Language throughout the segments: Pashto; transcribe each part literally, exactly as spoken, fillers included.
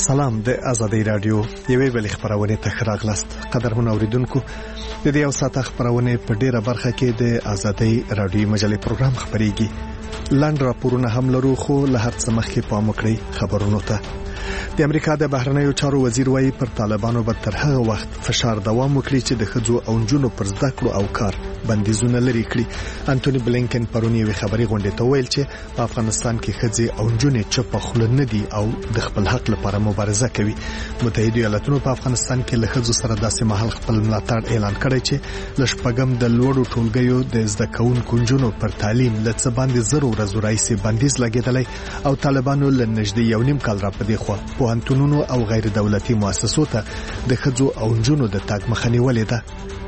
سلام د آزادۍ رادیو یوې بل خبرونه ته راغلاست. قدرمن اوریدونکو، د دې او ساته خبرونه په ډیره برخه کې د آزادۍ رادیو مجلې پروګرام خبريږي. لاند راپورونه هم لرو، خو له هر څه مخکې پام وکړئ خبرونو ته. د امریکا د بهرنیو چارو وزیر وايي پر طالبانو به تر هغه وخت فشار دوام وکړي چې د خځو او نجونو پر زده کړو او کار بندیزونه لري کړي. انټونی بلینکن پرونی وی خبري غونډه ته ویل چې په افغانستان کې خځې او نجونې چپ خل نه دي او د خپل حق لپاره مبارزه کوي. متحده ایالاتونو په افغانستان کې له خځو سره داسې مهال خپل ملاتړ اعلان کړی چې لشپګم د لوړو ټولګیو د زده کوونکو نجونو پر تعلیم لڅ باندې زرو ورځې راځي بندیز لګیدلی او طالبانو له نږدې یو نیم کال را پدې خو پوهنتونونو او غیر دولتي مؤسسو ته د خځو او نجونو د تاګ مخه نیولې ده.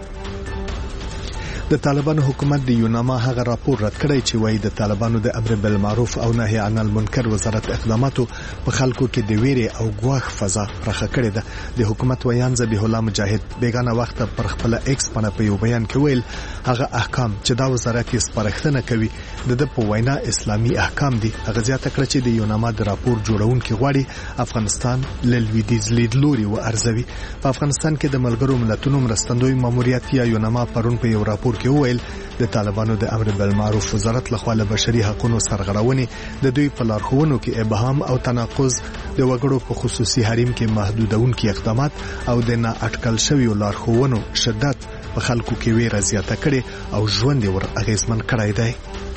د طالبانو حکومت د یوناما هغه راپور رد کړی چې وایي د طالبانو د امر بالمعروف او نهي عن المنکر وزارت اقداماتو په خلکو کې د ویرې او ګواښ فضا پرخه کړې ده. د حکومت ویان ذبیح الله مجاهد بیگانه وخت پر خپل ایکس باندې په یو بیان کې ویل هغه احکام چې دا وزارت یې سپارښتنه کوي د په وینا اسلامي احکام دي. هغه زیاته کړ چې د یوناما د راپور جوړونکو غواړي افغانستان له لویدیځ لیدلوري و ارزوي. په افغانستان کې د ملګرو ملتونو مرستندوی ماموریت یا یوناما پرون په یو راپور کې ویل د طالبانو د امر بالمعروف وزارت لخوا له بشري حقوقو سرغړونې د دوی په لارښوونو کې ابهام او تناقض د وګړو په خصوصي حریم کې محدودونکي اقدامات او د نه اټکل شوی لارښوونو شدت په خلکو کې ویره زیاته کړي او ژوند ور اغیزمن کړی دی.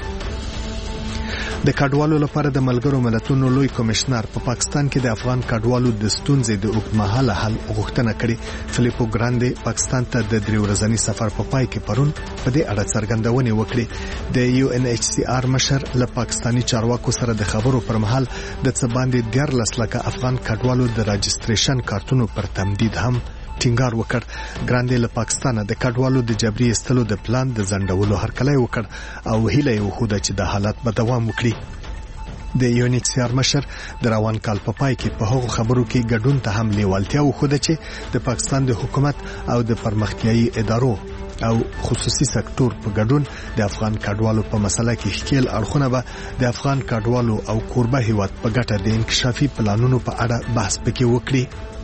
د کډوالو لپاره د ملګرو ملتونو لوی کمشنر په پا پاکستان کې د افغان کډوالو د ستونزې د اوږدمهاله حل غوښتنه کړې. فلیپو ګراندي پاکستان ته د درې ورځني سفر په پای کې پرون په دې اړه څرګندونه وکړه. د یو ان ایچ سی آر مشر له پاکستانی چارواکو سره د خبرو پر مهال د څه باندې دیارلس لکه افغان کډوالو د راجستریشن کارتونو پر تمدید هم ټینګار وکړ. ګراندي له پاکستانه د کډوالو د جبري استلو د پلان د زندولو هرکلی وکړ او هیله یې وښوده چې د حالت به دوام وکړي. د یو ان ایچ سی آر مشر د روان کال په پای کې په هغو خبرو کې ګډون ته هم لیوالتیا وښوده چې د پاکستان د حکومت او د پرمختیايي ادارو او خصوصي سکتور په ګډون د افغان کډوالو په مسله کې ښکیل اړخونه به د افغان کډوالو او کوربه هیواد په ګټه د انکشافي پلانونو په اړه بحث پکې وکړي.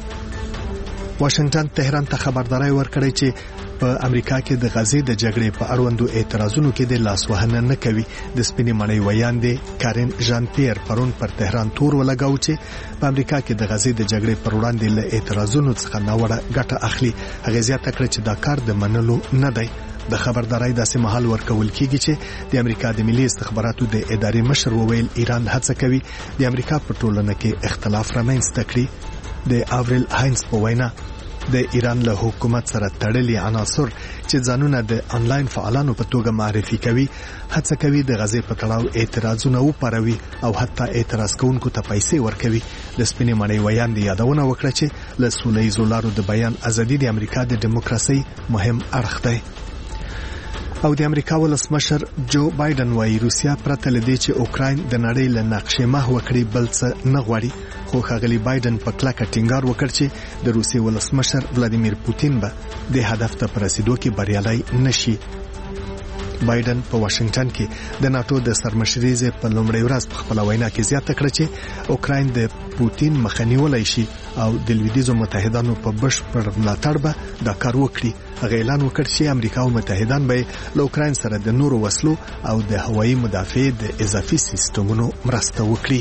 واشنگټن تهران ته خبرداري ورکړی چې په امریکا کې د غزې د جګړې په اړوندو اعتراضونو کې د لاسوهنه نه کوي. د سپینې مړۍ ویاندې کارین ژان پیر پرون پر تهران تور ولګاو چې په امریکا کې د غزې د جګړې پر وړاندې له اعتراضونو څخه ناوړه ګټه اخلي. هغه زیاته کړ چې دا کار د منلو نه دی. د خبرداري داسې مهال ورکول کیږي چې د امریکا د ملي استخباراتو د ادارې مشر وویل ایران هڅه کوي د امریکا په ټولنه کې اختلاف رامنځته کړي. د اورل هاینز په وینا د ایران له حکومت سره تړلي عناصر چې ځانونه د انلاین فعالانو په توګه معرفي کوي هڅه کوي د غزې په تړاو اعتراضونه وپاروي او حتی اعتراض کوونکو ته پیسې ورکوي. د سپینې مړۍ ویاندې یادونه وکړه چې له سولهییزو لارو د بیان ازادي د امریکا د دیموکراسي مهم اړخ دی. او د امریکا ولسمشر جو بایدن وايي روسیا پرته لدې چې اوکراین د نړۍ له نقشې محو کړي بل څه نه غواړي. خو ښاغلي بایدن په کلکه ټینګار وکړ چې د روسیې ولسمشر ولادیمیر پوتین به د هدف ته په رسیدو کې بریالی نشي. بایدن په واشنگټن کې د ناتو د سرمشرۍ په لومړۍ ورځ په خپل وینا کې زیاته کړه چې اوکراین د پوتین مخه نیولای شي او د لویدیځو متحدانو په بشپړ ملاتړ به دا کار وکړي. هغه اعلان وکړ چې امریکا او متحدان به له اوکراین سره د نورو وسلو او د هوایي مدافع د اضافي سیستمونو مرسته وکړي.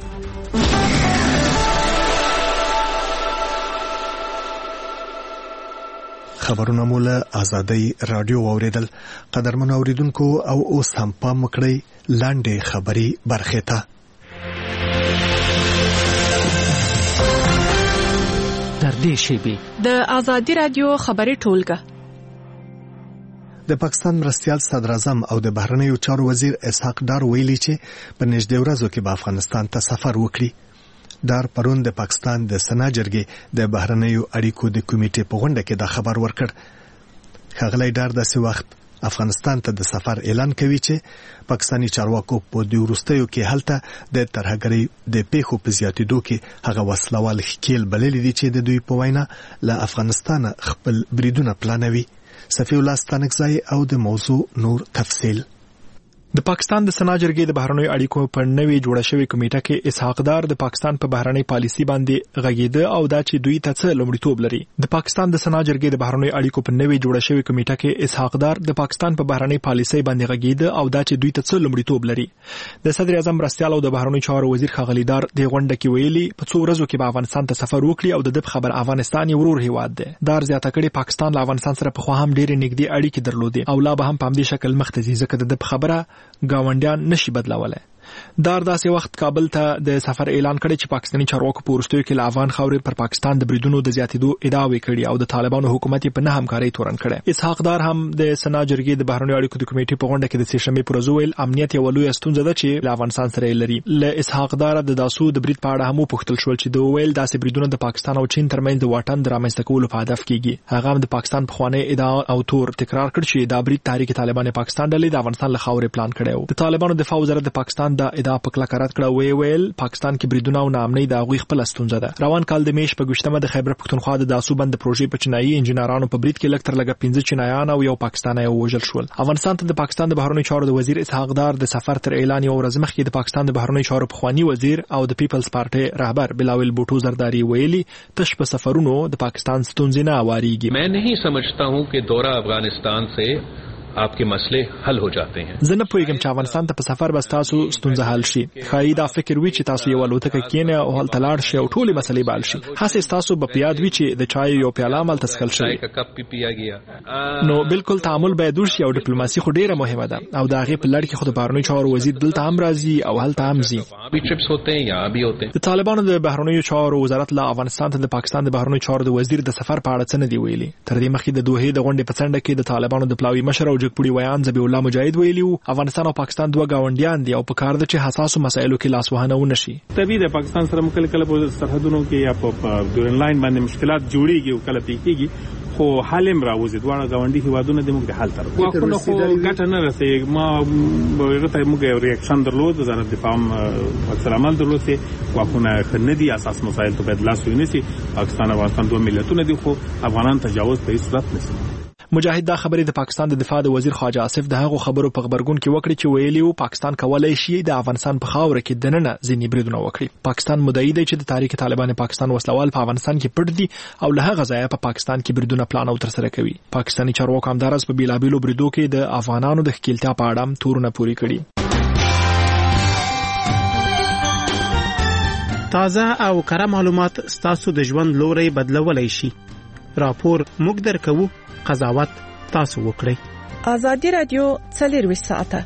خبرونه مولا آزادۍ رادیو اوریدل. قدرمن اوریدونکو او اوس هم پام وکړئ لاندې خبري برخه ته. در دې شیبه د آزادۍ رادیو خبري ټولګه د پاکستان مرستيال صدر اعظم او د بهرنیو چارو وزیر اسحاق ډار ویلي چې په نږدې ورځو کې به افغانستان ته سفر وکړي. دار پرون د پاکستان د سنا جرګې د بهرنیو اړیکو د کمیټې په غونډه کې دا خبر ورکړ. ښاغلی ډار داسې وخت افغانستان ته د سفر اعلان کوي چې پاکستانی چارواکو په دې وروستیو کې هلته د ترهګرۍ د پیښو په زیاتېدو کې هغه وسلوال ښکیل بللي دي چې د دوی په وینا له افغانستانه خپل بریدونه پلانوي. صفی الله ستانکزی او د موضوع نور تفصیل. د پاکستان د سنا جرګې د بهرنیو اړیکو په نوې جوړه شوې کمیټه کې اسحاق دار د پاکستان په بهرنۍ پالیسي باندې غږیده او دا چې دوی ته څه لومړیتوب لري. د پاکستان د سنا جرګې د بهرنیو اړیکو په نوې جوړه شوې کمیټه کې اسحاق دار د پاکستان په بهرنۍ پالیسي باندې غږیده او دا چې دوی ته څه لومړیتوب لري. د صدر اعظم مرستیال او د بهرنیو چارو وزیر ښاغلی دار د غونډه کې ویلي په څو ورځو کې به افغانستان ته سفر وکړي او د دې خبر افغانستان یو ورور هیواد دی. دار زیاته کړي پاکستان له افغانستان سره په خوا هم ډېرې نږدې اړیکې درلودې او لا به هم په همدې شکل مخ ته ځي ځکه د دې خبره گاونډیان نشي بدلولای. دار داسې وخت کابل ته د سفر اعلان کړی چې پاکستاني چارواکو په وروستیو کې له افغان خاورې پر پاکستان د بریدونو د زیاتېدو ادعاوې کړي او د طالبانو حکومت په نه همکارۍ تورن کړی. اسحاق دار هم د سنا جرګې د بهرنیو اړیکو د کمیټې په غونډه کې د سېشنبې پر ورځ ویل امنیت یو لوی ستونزه ده چې له افغانستان سره لري. له اسحاق دار د داسو د برید په اړه هم پوښتل شول چې د ویل داسې بریدونه د پاکستان او چین ترمنځ د واټن د رامنځته کولو په هدف کېږي. هغه هم د پاکستان په خوانی ادعا او تور تکرار کړ چې دا برید تحریک طالبان پاکستان ډلې د افغانستان له خاورې پلان کړی و. د طالبانو دفاع وزارت د پاکستان د ادعا په کلکه رد کړه وی ویل پاکستان کې بریدونه او ناامنۍ د هغوی خپل ستونزه ده. روان کال د میش په ګشتمه د خیبر پښتونخوا د داسو بند پروژې په چینایي انجینرانو په برید کې لږ تر لږه پنځه چینایان او یو پاکستانی وژل شول. افغانستان ته د پاکستان د بهرنیو چارو د وزیر اسحاق دار د سفر تر اعلان یو ورځ مخکې د پاکستان د بهرنیو چارو پخوانی وزیر او د پیپلز پارټي رهبر بلاول بوټو زرداری ویلي تش په سفرونو د پاکستان ستونزې نه واریږي. मैं नहीं समझता हूं कि दौरा अफगानिस्तान से आपके मसले हल हो जाते हैं. زه نه پوهیږم چې افغانستان ته په سفر بس تاسو ستونزه حل شي. خای دا فکر وی چې تاسو یو الوتکه کینه او هلته لاړ شئ او ټولې مسلې به حل شي. هڅه تاسو به پیاد وی چې د چای یو پیاله عمل تسکل شي. نو بالکل تعامل باید وشي او ډیپلوماسي خو ډیره مهمه ده او دا غي په لړ کې خو د بهرنیو چارو وزیر دلته هم راځي او هلته هم ځي. د طالبانو د بهرنیو چارو وزارت له افغانستان ته د پاکستان د بهرنیو چارو د وزیر د سفر په اړه څه نه دی ویلي. تر دې مخکې د دوه د غونډې په څنډه کې د طالبانو د پلاوی مشر او جګپوړي ویان زبی الله مجاهد ویلیو افغانستان او پاکستان دوه گاونډیان دي او په کار ده چې حساسو مسایلو کې لاس وهنه ونه شي. طبیعي د پاکستان سره مکل کله په سرحدونو کې یا په ډورن لاین باندې مشکلات جوړیږي او کله پیکيږي خو حالم راوځي دواړه گاونډي هیوادونه د موږ د حل تر واخونه خو ګټه نه رسېږي. ما هغه موږ یو ریاکشن درلود وزارت دفاع اکثر عمل درلود چې واخونه خندي اساس مسایل ته باید لاس ونیسي. پاکستان او افغانستان دوه ملتونه دي خو افغانان تجاوز په هیڅ صورت نشي. مجاهد دا خبرې د پاکستان د دفاع د وزیر خواجه آصف د هغو خبرو په خبرګون کې وکړي چې ویلي وو پاکستان کولای شي د افغانستان په خاوره کې دننه ځینې بریدونه وکړي. پاکستان مدعي دی چې د تحریک طالبان پاکستان وسلوال په افغانستان کې پټ دي او له هغه ځایه په پاکستان کې بریدونه پلان او ترسره کوي. پاکستاني چارواکو همدارس په بیلابیلو بریدو کې د افغانانو د ښکیلتیا په اړه تورونه پوري کړي. تازه او کره معلومات ستاسو د ژوند لوري بدلولای شي. راپور موږ درکو، قضاوت تاسو وکړئ. ازادي رادیو څلور ساعته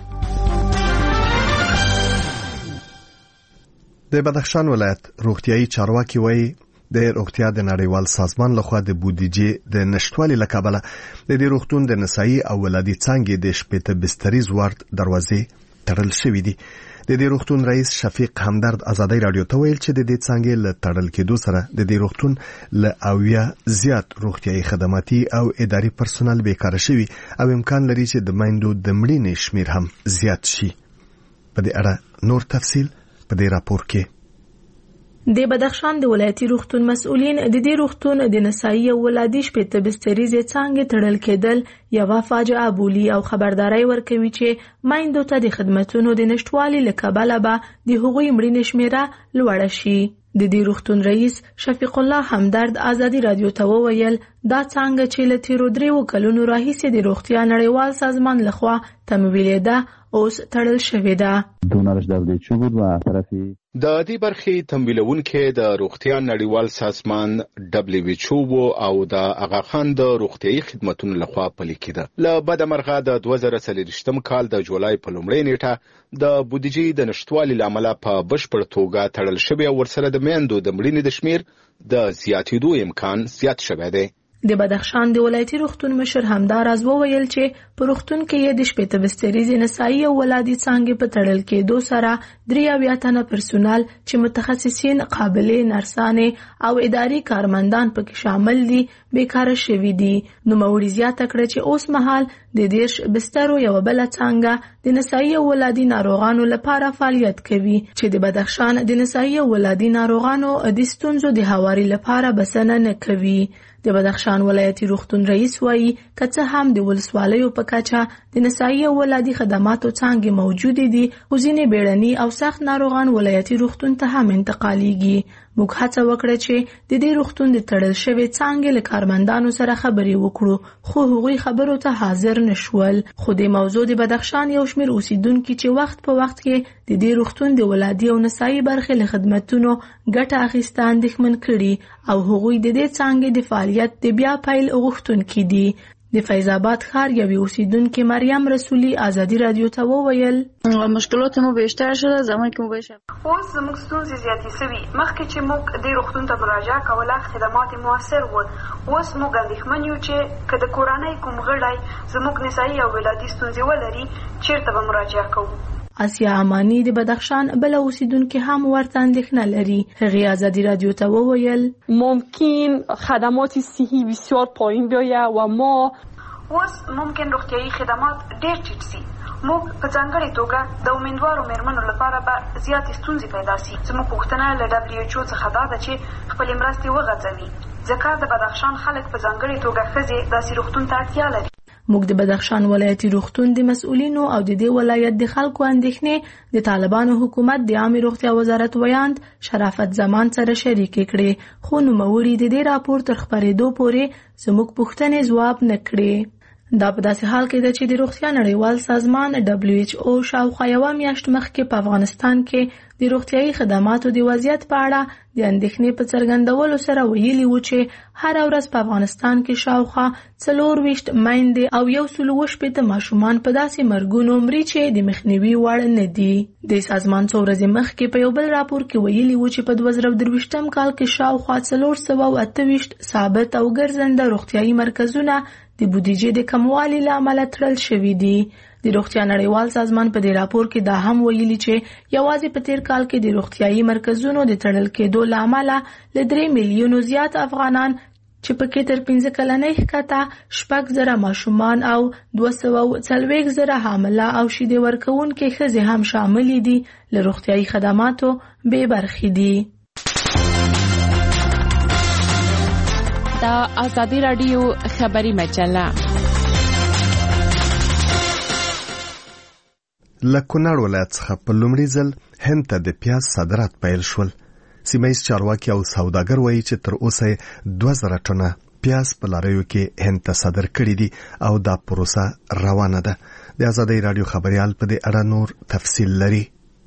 د بدخشان ولایت روغتيایي چارواکي وایي د روغتیا د نړیوال سازمان لخوا د بودیجې د نشټوالي لکابله د دې روغتون د نسایي او ولادي څانګې د شپېته بستریز وارد دروازې تړل شوې دي. د دې روغتون رئیس شفیق همدرد ازادي رادیو ته ویل چې د دې څانګې له تړل کېدو سره د دې روغتون له اویا زیات روغتيایي خدماتي او اداري پرسونل بیکاره شوي او امکان لري چې د مایندو د مړینې شمیر هم زیات شي. په دې اړه نور تفصیل په دې راپور کې. د بدخشان د ولایتي روغتون مسؤلین د دې روغتون د نسایي او ولادي شپېته بستریزې څانګې تړل کېدل یوه فاجعه بولي او خبرداري ورکوي چې مایندو ته د خدماتو د نشټوالي له کبله به د هغوی مړینې شمیره لوړه شي. د دې روغتون رئیس شفیق الله همدرد ازادي رادیو ته وویل دا څنګه چې له تیرو دریو کلونو راهیسې د روغتیا نړیوال سازمان لخوا تمویل ده اوس تړل شوې ده. د دې برخې تمویلونکو د روغتیا نړیوال سازمان دبليو ایچ او او د اغا خان د روغتيایي خدماتو لخوا پلي کېده. له بده مرغه د دوه زره څلوېښتم کال د جولای په لومړۍ نیټه د بودیجې د نشټوالي لامل په بشپړ توګه تړل شوی او ورسره د میندو د مړینې د شمیر د زیاتېدو امکان زیات شوی دی. د بدخشان د ولایتي روغتون مشر همداراز وویل چې په روغتون کې یې د شپېته بستریزې نسایي او ولادي څانګې په تړل کېدو سره درې اویا تنه پرسونل چې متخصصین، قابلې نرسانې او اداري کارمندان پکې شامل دي بیکاره شوي دي. نوموړي زیاته کړه چې اوس مهال د دېرش بسترو یوه بله څانګه د نسایي او ولادي ناروغانو لپاره فعالیت کوي چې د بدخشان د نسایي او ولادي ناروغانو د ستونزو د هواري لپاره بسنه نه کوي. د بدخشان ولایتي روغتون رئیس وایي که څه هم د ولسوالیو په کچه د نسایي او ولادي خدماتو څانګې موجودې دي خو ځینې بیړني او سخت ناروغان ولایتي روغتون ته هم انتقالیږي. موږ هڅه وکړه چې د دې روغتون د تړل شوې څانګې له کارمندانو سره خبرې وکړو خو هغوی خبرو ته حاضر نشول. خو د موضوع د بدخشان یو شمېر اوسیدونکي چې وخت په وخت کې د دې روغتون د ولادي او نسایي برخې له خدمتونو ګټه اخیسته اندېښمن کړي او هغوی د دې څانګې د فعالیت د بیا پیل غوښتونکي دي. د فیض آباد ښار یوې اوسیدونکې مریم رسولي ازادي رادیو ته وویل مشکلات مو بیشتر شده زمانی که مو بیشتر اوس زموږ ستونزې زیاتې سوي. مخکې چې موږ دې روغتون ته مراجعه کوله خدمات موثر و. اوس موږ اندېښمن یو چې که د کورنۍ کوم غړی زموږ نسایي او ولادي ستونزې ولري چیرته به مراجعه کوو. آسیا امانی د بدخشان بل اوسیدونکو هم ورته اندېښنه لري. هغه ازادي رادیو ته وویل ممکن خدمات صحی بسیار پایین بیاید و ما اوس ممکن روغتیايي خدمات ډېر ټیټ سي. موږ په ځانګړې توګه د امیندوارو مېرمنو لپاره به زیاتې ستونزې پیدا سي. زموږ پوښتنه له ډبلیو ایچ او څخه دا ده چې خپلې مرستې وغځوي ځکه د بدخشان خلک په ځانګړې توګه ښځې داسې روغتون ته اړتیا لري. موږ د بدخشان ولایتي روغتون د مسؤلینو او د دې ولایت د خلکو اندېښنې د طالبانو حکومت د عامه روغتیا وزارت ویاند شرافت زمان سره شریک کړي خو نوموړي د دې راپور تر خبرېدو پورې زموږ پوښتنې ځواب نه کړي. دا په داسې حال کې ده چې د روغتیا نړیوال سازمان ډبلیو ایچ او شاوخوا یوه میاشت مخکې په افغانستان کې د روغتیايي خدماتو د وضعیت په اړه د اندېښنې په څرګندولو سره ویلي و چې هر ورځ په افغانستان کې شاوخوا څلور ویشت میندې او یو سل اووه شپېته ماشومان په داسې مرګونو مري چې د مخنیوي وړ نه دي. د سازمان څو ورځې مخکې په یو بل راپور کې ویلي و چې په دوه زره درویشتم کال کې شاوخوا څلور سوه او اته ویشت ثابت او ګرځنده روغتیايي مرکزونه د بودیجې د کموالي له امله تړل شوي دي. د روغتیا نړیوال سازمان په دې راپور کې دا هم ویلي چې یوازې په تیر کال کې د روغتیايي مرکزونو د تړل کېدو له امله له درې میلیونو زیات افغانان چې پکې تر پنځه کلنۍ ښکته شپږ زره ماشومان او دوه سوه څلوېښت زره حامله او شیدې ورکوونکې ښځې هم شاملې دي له روغتیايي خدماتو بې برخې دي. دا ازادي رادیو خبری مجله له کونړ ولایت څخه په لومړي ځل هند ته د پیاز صادرات پیل شول. سیمه‌ییز چارواکي او سوداګر وایي چې تر اوسه دوه زره ټنه پیاز په لاریو کې هند ته صادر کړي دي او دا پروسه روانه ده. د ازادي رادیو خبريال په دې اړه نور تفصیل لري.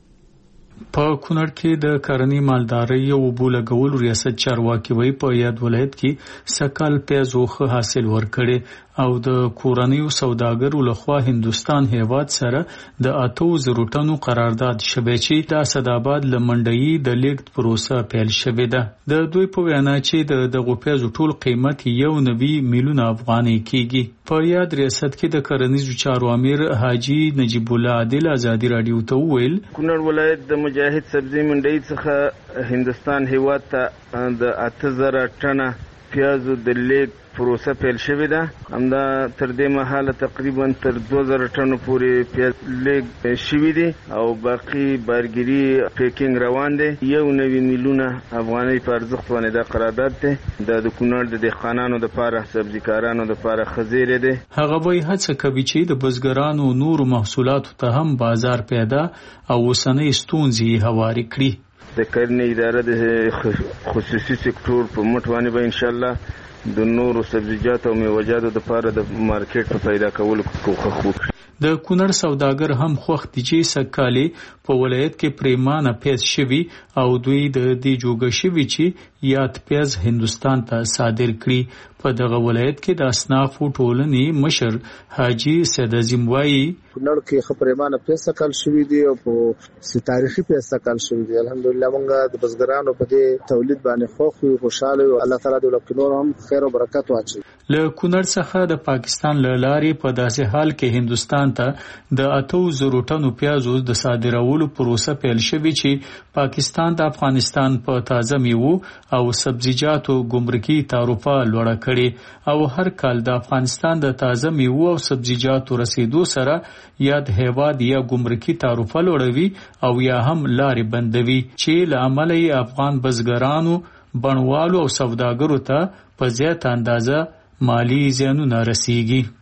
په کونړ کې د کرنې مالدارۍ او بولګول ریاست چارواکي وایي په یاد ولایت کې سکل پیازو ښه حاصل ورکړي او د کورنیو سوداګرو لخوا هندستان هیواد سره د اتو زرو ټنو قرارداد شوی چې د اسداباد لمنډي د لیګ پروسه پیل شوې ده. د دوی په وینا چې د دغه پیازو ټول قیمت یو نوي میلیون افغانۍ کېږي. په یاد ریاست کې د کرنیزو چارو امیر حاجی نجیب الله عادل ازادي رادیو ته ویل کونړ ولایت د مجاهد سبزی منډي څخه هندستان هیواد ته د اته زره ټنه پیازو د لیګ پروسه پیل شوې ده. همدا تر دې مهاله تقریبا تر دوه زره ټنو پورې پیاز لیګ شوي دي او باقي بارګري پیکینګ روان دي. یو نوي میلیونه افغانۍ په ارزښت باندې دا قرارداد دی. دا د کونړ د دهقانانو لپاره سبزیکارانو لپاره خزیره ده. هغه وایي هڅه کوي چې د بزګرانو نورو محصولاتو ته هم بازار پیدا او اوسنۍ ستونزې هواري کړي. د کرنې اداره د خصوصي سکتور په مټ باندې به ان شاء الله د نورو سبزیجاتو او میوه‌جاتو لپاره د مارکیټ په پیدا کولو کوښښ وکړي. د کونړ سوداګر هم خوښ دي چې سکالي په ولایت کې پریمانه پیاز شوي او دوی د دې جوګه شوي چې یاد پیاز هندستان ته صادر کړي. په دغه ولایت کې د اصنافو ټولنې مشر حاجی سید عظیم وایي کونړ کې خبرېمانه پیاز سکال شوي دي او په تاریخي پیاز سکال شوي دي. الحمدلله موږ د بزګرانو په دې تولید باندې خوښ یو خوشاله یو. الله تعالی د لکونو هم خیر او برکت واچي. له کونړ څخه د پاکستان له لارې په داسې حال کې هندستان ته د اتو زرو ټنو پیازو د صادرولو پروسه پیل شوې چې پاکستان د افغانستان په تازه میوو او سبزیجاتو ګمرکي تعرفه لوړه کړي او هر کال د افغانستان د تازه میوو او سبزیجاتو رسیدو سره یاد هیواد یا ګمرکي تعرفه لوړوي او یا هم لارې بندوي چې له امله افغان بزګرانو بڼوالو او سوداګرو ته په زیات اندازه مالی زیانونه رسیږي.